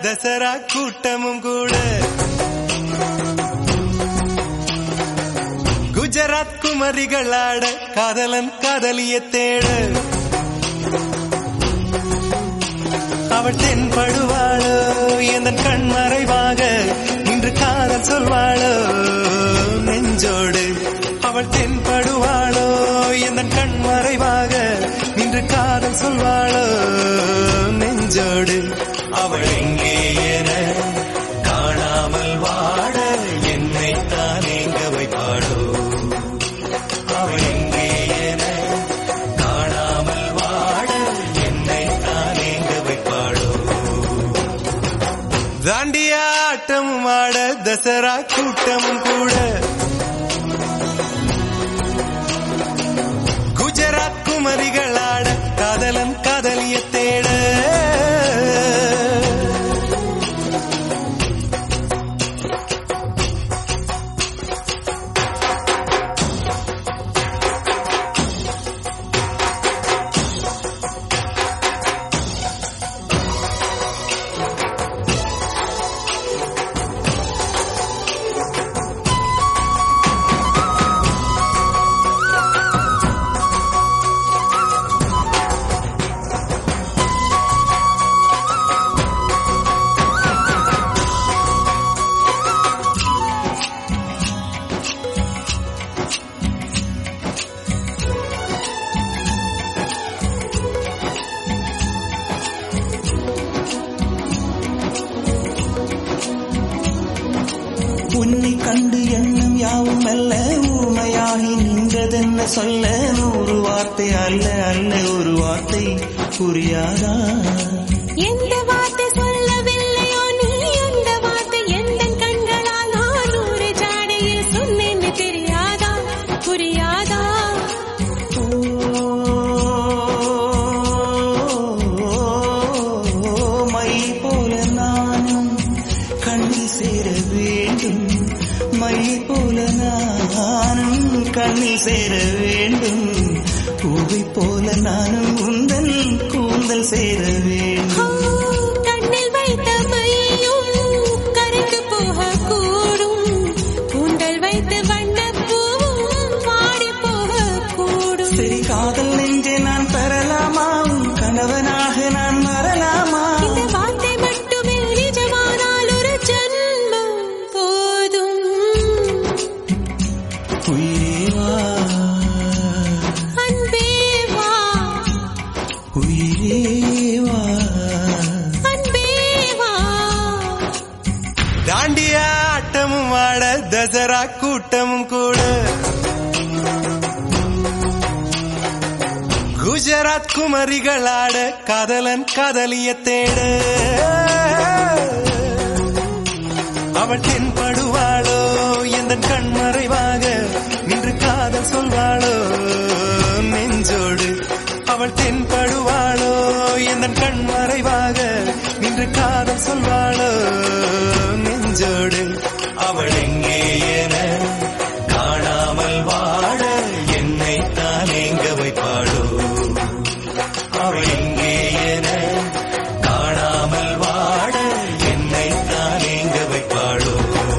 தசரா கூட்டமும் கூட குஜராத் குமரிகளாட காதலன் காதலிய தேட அவள் தென்படுவாளோ எந்தன் கண்மறைவாக இன்று காதல் சொல்வாளோ நெஞ்சோடு அவள் தென்படுவாளோ எந்தன் கண்மறைவாக இன்று காதல் சொல்வாளோ நெஞ்சோடு அவள் எங்கே என காணாமல் வாட என்னை தான் எங்க வைப்பாளோ அவள் எங்கே என காணாமல் வாட என்னை தான் எங்க வைப்பாளோ தாண்டியா ஆட்டமும் ஆட தசரா கூட்டமும் கூட குஜராத் குமரிகளாட காதலன் காதலிய தேட உன்னை கண்டு எண்ணம் யாவும் அல்ல ஊமையாகி நின்றதென்ன சொல்ல 100 வார்த்தை அல்ல அல்ல ஒரு வார்த்தை புரியாதா எந்த வார்த்தை சொல்லவில்லையோ நீ அந்த வார்த்தை எந்த கண்களால் நான் 100 ஜாடையில் சொன்னேன்னு தெரியாதா புரியாதா மை போல நானும் கண்ணில் சேர வேண்டும் மை போல நானும் கண்ணில் சேர வேண்டும் பூவை போல நானும் உந்தன் கூந்தல் சேர வேண்டும் கண்ணில் வைத்த மையும் கரைந்து போக கூடும் கூந்தல் வைத்த வண்ணப்பூவும் வாடி போக கூடும் சரி காதல் நெஞ்சே நான் பெறலாமா கணவனாக நான் வரலாமா இந்த வார்த்தை மட்டுமே நிஜமானால் ஒரு ஜன்மம் போதும் உயிரேவா அன்பே வா உயிரேவா அன்பே வா தாண்டியா ஆட்டமும் ஆட தசரா கூட்டமும் கூட குஜராத் குமரிகளாட காதலன் காதலிய தேட அவள் தென்படுவாளோ எந்தன் கண்மறைவாக நின்று காதல் சொல்வாளோ நெஞ்சோடு அவள் தென்படுவாளோ எந்தன் கண்மறைவாக நின்று காதல் சொல்வாளோ நெஞ்சோடு அவள் எங்கே என காணாமல் வாட என்னை தான் எங்க வைப்பாளோ அவள் எங்கே என காணாமல் வாட என்னை தான் எங்க வைப்பாளோ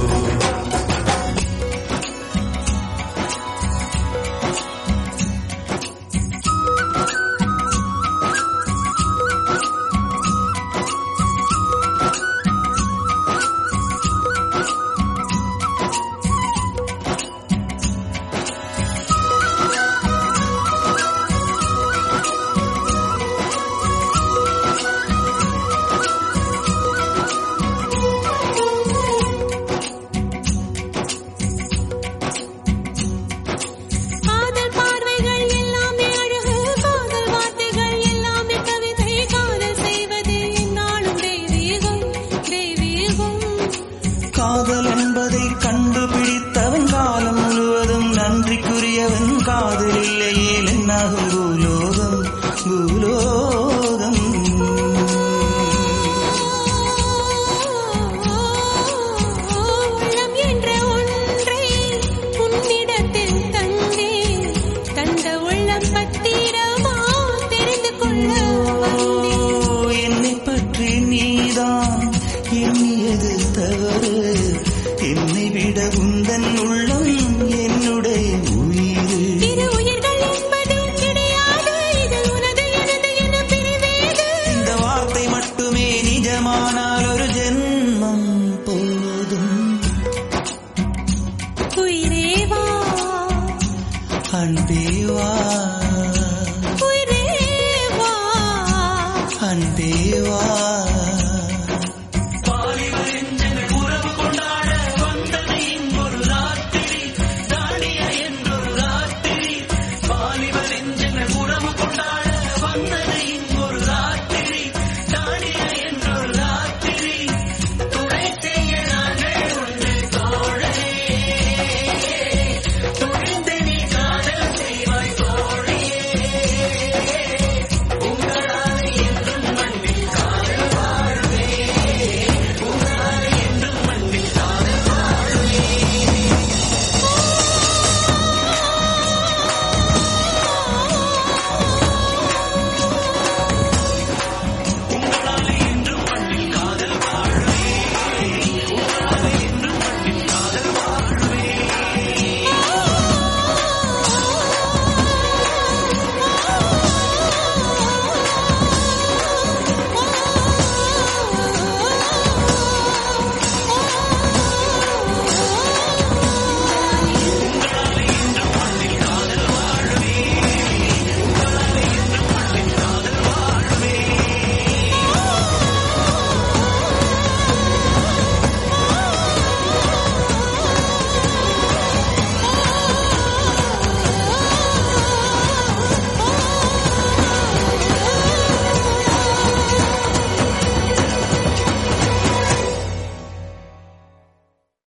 காதல் பார்வைகள் எல்லாமே அழகு காதல் வார்த்தைகள் எல்லாமே கவிதை காதல் செய்வதே என்னாலும் தெய்வீகம் தெய்வீகம் காதல் என்பதை கண்டுபிடித்தவன் காலம் முழுவதும் நன்றிக்குரியவன் காதல் இல்லையே என்னாகும் பூலோகம் பூலோகம் உள்ளம் என்ற ஒன்றை உன்னிடத்தில் தந்தேன் தந்த உள்ளம் பத்திரமா தெரிந்து கொள்ள வந்தேன் என்னை பற்றி நீதான் உந்தன் உள்ளம் என்னுடைய உயிர். இரு உயிர்கள் என்பது கிடையாது, இது உனது எனது என பிரிவேது. இந்த வார்த்தை மட்டுமே நிஜமானால் ஒரு ஜென்மம் போதும். உயிரே வா, அன்பே வா.